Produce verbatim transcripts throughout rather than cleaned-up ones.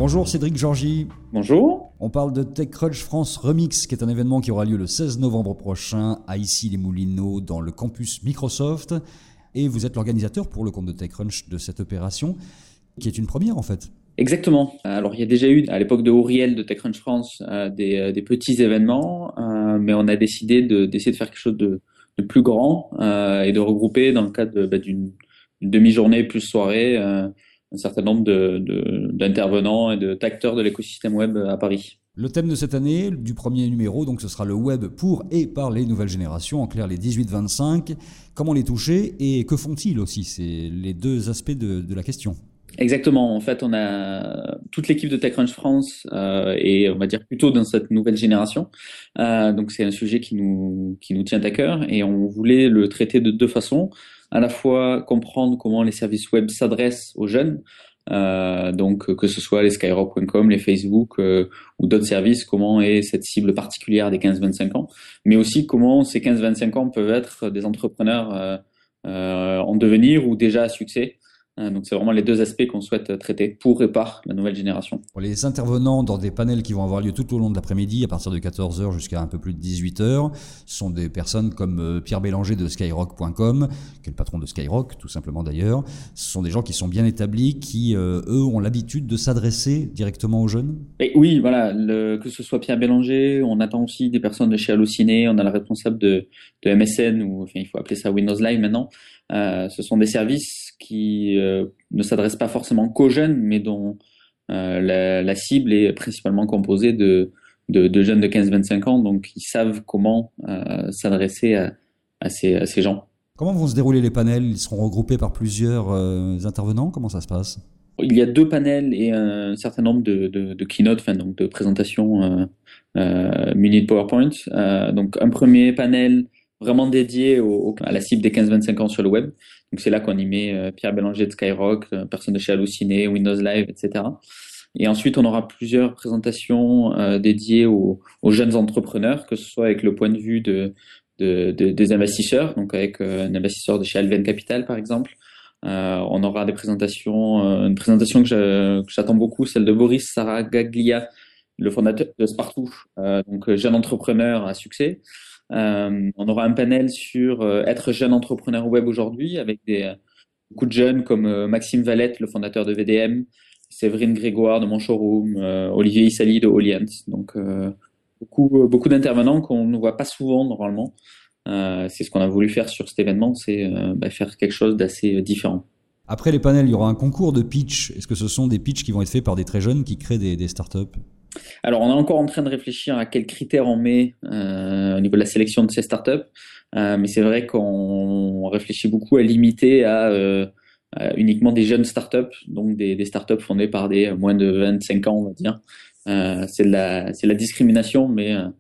Bonjour Cédric Georgie. Bonjour. On parle de TechCrunch France Remix, qui est un événement qui aura lieu le seize novembre prochain à Issy-les-Moulineaux dans le campus Microsoft. Et vous êtes l'organisateur pour le compte de TechCrunch de cette opération, qui est une première en fait. Exactement. Alors il y a déjà eu à l'époque de Auriel de TechCrunch France euh, des, euh, des petits événements, euh, mais on a décidé de, d'essayer de faire quelque chose de, de plus grand euh, et de regrouper dans le cadre de, bah, d'une une demi-journée plus soirée euh, un certain nombre de, de, d'intervenants et de d'acteurs de l'écosystème web à Paris. Le thème de cette année, du premier numéro, donc ce sera le web pour et par les nouvelles générations, en clair les dix-huit vingt-cinq. Comment les toucher et que font-ils aussi? C'est les deux aspects de, de la question. Exactement. En fait, on a toute l'équipe de TechCrunch France euh, et on va dire plutôt dans cette nouvelle génération. Euh, donc c'est un sujet qui nous qui nous tient à cœur et on voulait le traiter de deux façons. À la fois comprendre comment les services web s'adressent aux jeunes, euh, donc que ce soit les skyrock point com, les Facebook euh, ou d'autres services, comment est cette cible particulière des quinze vingt-cinq ans, mais aussi comment ces quinze vingt-cinq ans peuvent être des entrepreneurs euh, euh, en devenir ou déjà à succès. Donc c'est vraiment les deux aspects qu'on souhaite traiter pour et par la nouvelle génération. Pour les intervenants dans des panels qui vont avoir lieu tout au long de l'après-midi, à partir de quatorze heures jusqu'à un peu plus de dix-huit heures, sont des personnes comme Pierre Bélanger de skyrock point com, qui est le patron de Skyrock, tout simplement d'ailleurs. Ce sont des gens qui sont bien établis, qui, euh, eux, ont l'habitude de s'adresser directement aux jeunes. Et oui, voilà, le, que ce soit Pierre Bélanger, on attend aussi des personnes de chez Allociné, on a la responsable de, de M S N, ou enfin il faut appeler ça Windows Live maintenant. Euh, ce sont des services qui euh, ne s'adressent pas forcément qu'aux jeunes, mais dont euh, la, la cible est principalement composée de, de, de jeunes de quinze vingt-cinq ans, donc ils savent comment euh, s'adresser à, à, ces, à ces gens. Comment vont se dérouler les panels? Ils seront regroupés par plusieurs euh, intervenants? Comment ça se passe? Il y a deux panels et un certain nombre de, de, de keynotes, enfin donc de présentations euh, euh, munis de PowerPoint. Euh, donc un premier panel vraiment dédié au, au, à la cible des quinze vingt-cinq ans sur le web. Donc c'est là qu'on y met euh, Pierre Bélanger de Skyrock, euh, personne de chez Allociné, Windows Live, et cetera. Et ensuite on aura plusieurs présentations euh, dédiées aux, aux jeunes entrepreneurs, que ce soit avec le point de vue de, de, de des investisseurs, donc avec euh, un investisseur de chez Alven Capital par exemple. Euh, on aura des présentations, euh, une présentation que, je, que j'attends beaucoup, celle de Boris Saragaglia, le fondateur de Spartoo, euh, donc jeune entrepreneur à succès. Euh, on aura un panel sur euh, être jeune entrepreneur web aujourd'hui avec des euh, beaucoup de jeunes comme euh, Maxime Valette, le fondateur de V D M, Séverine Grégoire de Mon Showroom, euh, Olivier Issali de Oliant. Donc euh, beaucoup beaucoup d'intervenants qu'on ne voit pas souvent normalement. Euh, c'est ce qu'on a voulu faire sur cet événement, c'est euh, bah, faire quelque chose d'assez différent. Après les panels, il y aura un concours de pitch. Est-ce que ce sont des pitchs qui vont être faits par des très jeunes qui créent des, des startups? Alors, on est encore en train de réfléchir à quels critères on met euh, au niveau de la sélection de ces startups, euh, mais c'est vrai qu'on réfléchit beaucoup à limiter à, euh, à uniquement des jeunes startups, donc des, des startups fondées par des moins de vingt-cinq ans, on va dire. Euh, c'est de la, c'est de la discrimination, mais euh,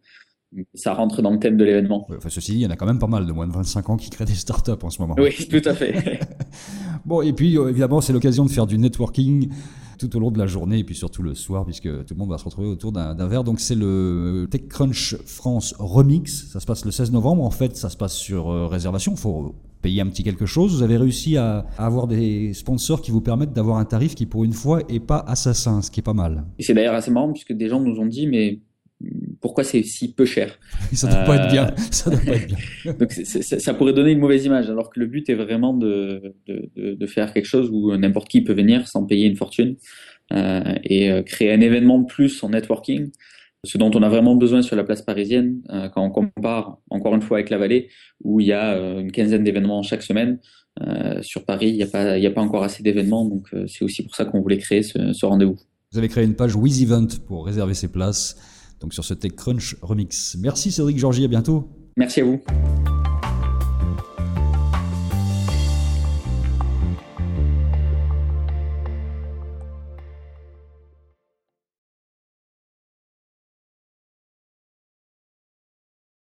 ça rentre dans le thème de l'événement. Enfin, ceci dit, il y en a quand même pas mal de moins de vingt-cinq ans qui créent des startups en ce moment. Oui, tout à fait. Bon, et puis évidemment, c'est l'occasion de faire du networking tout au long de la journée et puis surtout le soir, puisque tout le monde va se retrouver autour d'un, d'un verre. Donc c'est le TechCrunch France Remix. Ça se passe le seize novembre. En fait, ça se passe sur euh, réservation. Il faut payer un petit quelque chose. Vous avez réussi à, à avoir des sponsors qui vous permettent d'avoir un tarif qui, pour une fois, est pas assassin, ce qui est pas mal. Et c'est d'ailleurs assez marrant, puisque des gens nous ont dit, mais pourquoi c'est si peu cher? Ça doit euh... pas être bien. Ça doit pas être bien. Donc c'est, c'est, ça pourrait donner une mauvaise image, alors que le but est vraiment de, de, de, de faire quelque chose où n'importe qui peut venir sans payer une fortune euh, et créer un événement de plus en networking, ce dont on a vraiment besoin sur la place parisienne euh, quand on compare encore une fois avec la Vallée où il y a euh, une quinzaine d'événements chaque semaine. Euh, sur Paris, il n'y a pas, il y a pas encore assez d'événements, donc euh, c'est aussi pour ça qu'on voulait créer ce, ce rendez-vous. Vous avez créé une page WizEvent pour réserver ses places. Donc sur ce TechCrunch Remix. Merci Cédric Georgie, à bientôt. Merci à vous.